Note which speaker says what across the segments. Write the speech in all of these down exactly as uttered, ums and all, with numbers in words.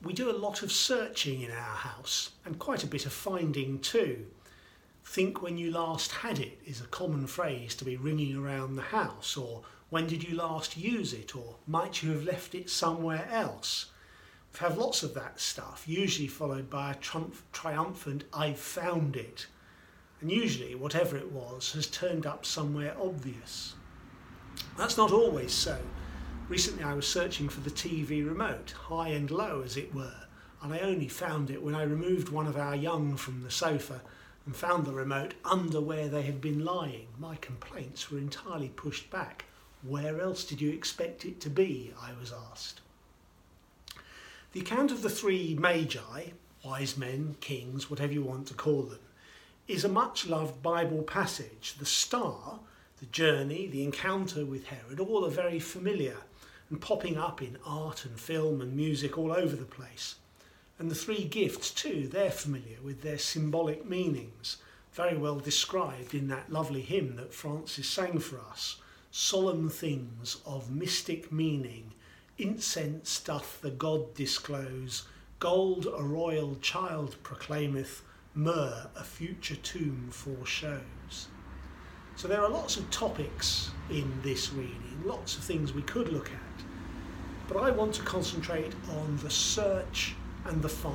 Speaker 1: we do a lot of searching in our house and quite a bit of finding too. Think when you last had it is a common phrase to be ringing around the house, or when did you last use it, or might you have left it somewhere else? We have lots of that stuff, usually followed by a triumph- triumphant I've found it. And usually whatever it was has turned up somewhere obvious. That's not always so. Recently I was searching for the T V remote, high and low as it were, and I only found it when I removed one of our young from the sofa and found the remote under where they had been lying. My complaints were entirely pushed back. Where else did you expect it to be? I was asked. The account of the three magi, wise men, kings, whatever you want to call them, is a much loved Bible passage. The star, the journey, the encounter with Herod, all are very familiar and popping up in art and film and music all over the place. And the three gifts too, they're familiar with their symbolic meanings, very well described in that lovely hymn that Francis sang for us. Solemn things of mystic meaning, incense doth the God disclose, gold a royal child proclaimeth, myrrh a future tomb foreshows. So there are lots of topics in this reading, lots of things we could look at, but I want to concentrate on the search and the find.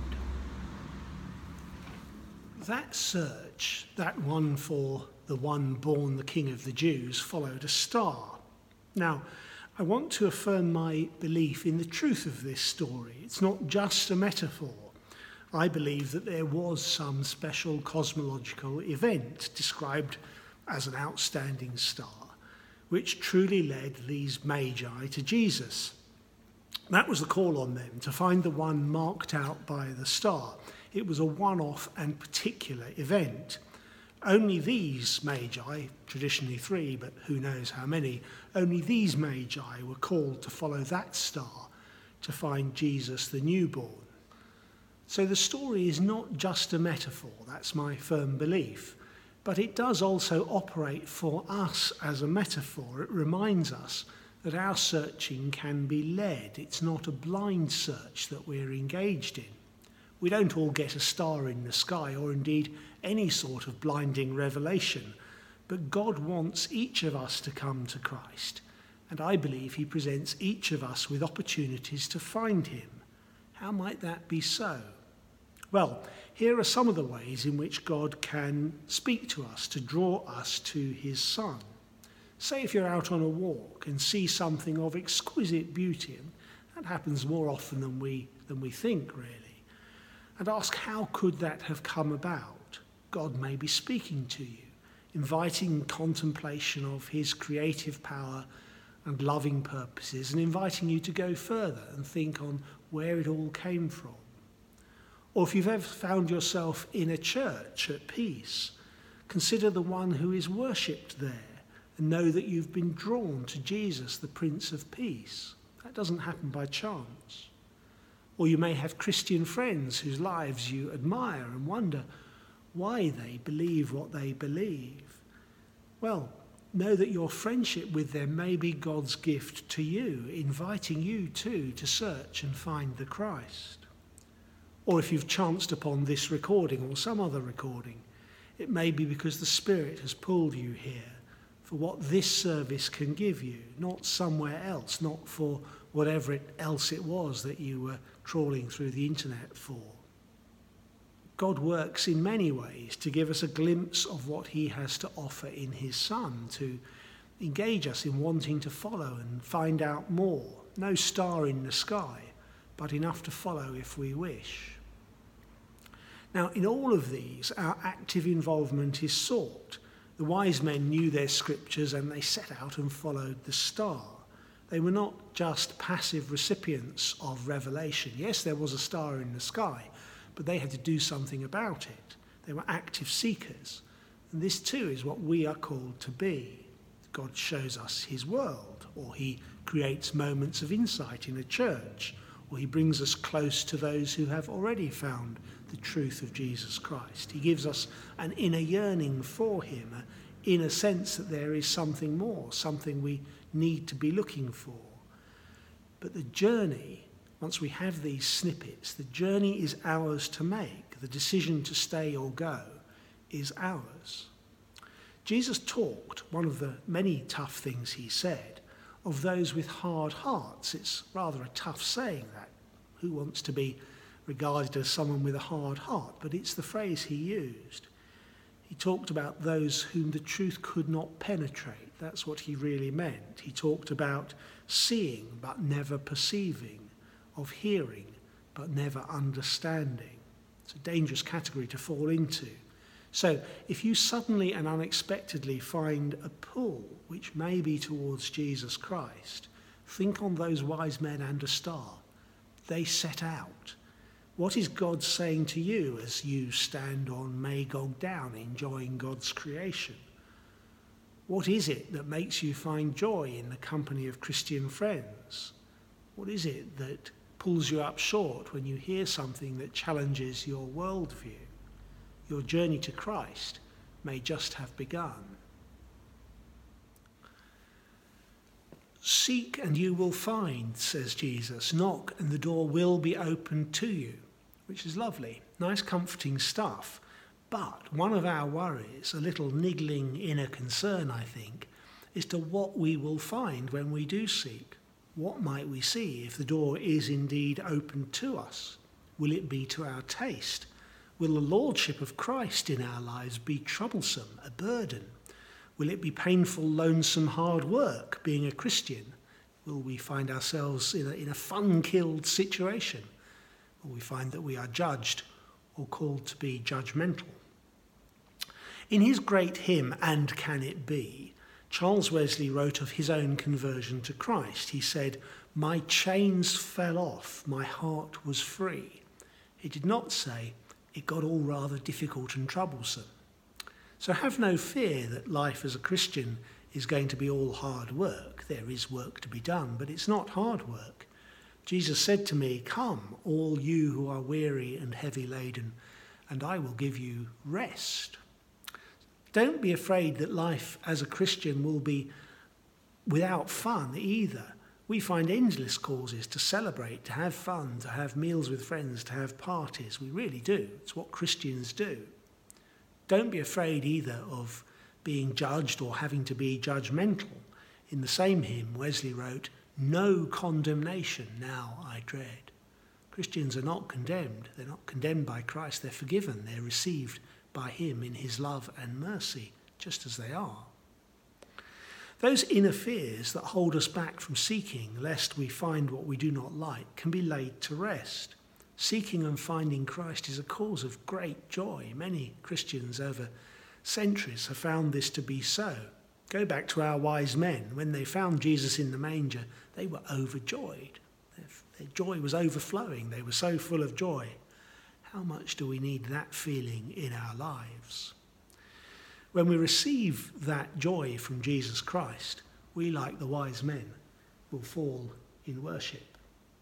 Speaker 1: That search, that one for the one born the King of the Jews, followed a star. Now, I want to affirm my belief in the truth of this story. It's not just a metaphor. I believe that there was some special cosmological event described as an outstanding star, which truly led these magi to Jesus. That was the call on them, to find the one marked out by the star. It was a one-off and particular event. Only these magi, traditionally three, but who knows how many, only these magi were called to follow that star to find Jesus the newborn. So the story is not just a metaphor, that's my firm belief, but it does also operate for us as a metaphor. It reminds us that our searching can be led. It's not a blind search that we're engaged in. We don't all get a star in the sky, or indeed any sort of blinding revelation, but God wants each of us to come to Christ, and I believe he presents each of us with opportunities to find him. How might that be so? Well, here are some of the ways in which God can speak to us, to draw us to his Son. Say if you're out on a walk and see something of exquisite beauty, and that happens more often than we, than we think, really, and ask how could that have come about? God may be speaking to you, inviting contemplation of his creative power and loving purposes, and inviting you to go further and think on where it all came from. Or if you've ever found yourself in a church at peace, consider the one who is worshipped there and know that you've been drawn to Jesus, the Prince of Peace. That doesn't happen by chance. Or you may have Christian friends whose lives you admire and wonder why they believe what they believe. Well, know that your friendship with them may be God's gift to you, inviting you too to search and find the Christ. Or if you've chanced upon this recording or some other recording, it may be because the Spirit has pulled you here for what this service can give you, not somewhere else, not for whatever it else it was that you were trawling through the internet for. God works in many ways to give us a glimpse of what he has to offer in his Son, to engage us in wanting to follow and find out more. No star in the sky, but enough to follow if we wish. Now, in all of these, our active involvement is sought. The wise men knew their scriptures and they set out and followed the star. They were not just passive recipients of revelation. Yes, there was a star in the sky, but they had to do something about it. They were active seekers. And this too is what we are called to be. God shows us his world, or he creates moments of insight in a church, or he brings us close to those who have already found the truth of Jesus Christ. He gives us an inner yearning for him, an inner sense that there is something more, something we need to be looking for. But the journey once we have these snippets, the journey is ours to make. The decision to stay or go is ours. Jesus talked, one of the many tough things he said, of those with hard hearts. It's rather a tough saying, that. Who wants to be regarded as someone with a hard heart? But it's the phrase he used. He talked about those whom the truth could not penetrate. That's what he really meant. He talked about seeing but never perceiving, of hearing but never understanding. It's a dangerous category to fall into. So if you suddenly and unexpectedly find a pull which may be towards Jesus Christ, think on those wise men and a star. They set out. What is God saying to you as you stand on Magog Down enjoying God's creation? What is it that makes you find joy in the company of Christian friends? What is it that pulls you up short when you hear something that challenges your worldview? Your journey to Christ may just have begun. Seek and you will find, says Jesus. Knock and the door will be opened to you, which is lovely. Nice, comforting stuff. But one of our worries, a little niggling inner concern, I think, is to what we will find when we do seek. What might we see if the door is indeed opened to us? Will it be to our taste? Will the lordship of Christ in our lives be troublesome, a burden? Will it be painful, lonesome, hard work being a Christian? Will we find ourselves in a, in a fun-killed situation? Will we find that we are judged or called to be judgmental? In his great hymn, And Can It Be?, Charles Wesley wrote of his own conversion to Christ. He said, "My chains fell off, my heart was free." He did not say, "It got all rather difficult and troublesome." So have no fear that life as a Christian is going to be all hard work. There is work to be done, but it's not hard work. Jesus said to me, "Come, all you who are weary and heavy laden, and I will give you rest." Don't be afraid that life as a Christian will be without fun either. We find endless causes to celebrate, to have fun, to have meals with friends, to have parties. We really do. It's what Christians do. Don't be afraid either of being judged or having to be judgmental. In the same hymn, Wesley wrote, "No condemnation now I dread." Christians are not condemned. They're not condemned by Christ. They're forgiven. They're received by him in his love and mercy, just as they are. Those inner fears that hold us back from seeking, lest we find what we do not like, can be laid to rest. Seeking and finding Christ is a cause of great joy. Many Christians over centuries have found this to be so. Go back to our wise men. When they found Jesus in the manger, they were overjoyed. Their, their joy was overflowing. They were so full of joy. How much do we need that feeling in our lives? When we receive that joy from Jesus Christ, we, like the wise men, will fall in worship.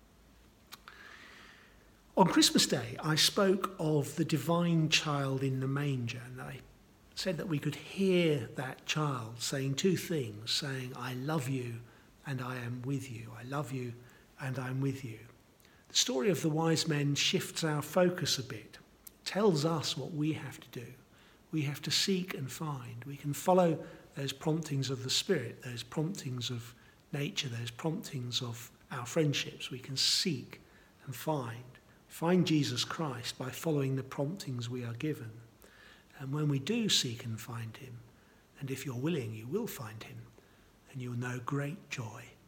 Speaker 1: On Christmas Day, I spoke of the divine child in the manger, and I said that we could hear that child saying two things, saying, "I love you and I am with you. I love you and I am with you." The story of the wise men shifts our focus a bit. It tells us what we have to do. We have to seek and find. We can follow those promptings of the Spirit, those promptings of nature, those promptings of our friendships. We can seek and find. Find Jesus Christ by following the promptings we are given. And when we do seek and find him, and if you're willing, you will find him, and you'll know great joy.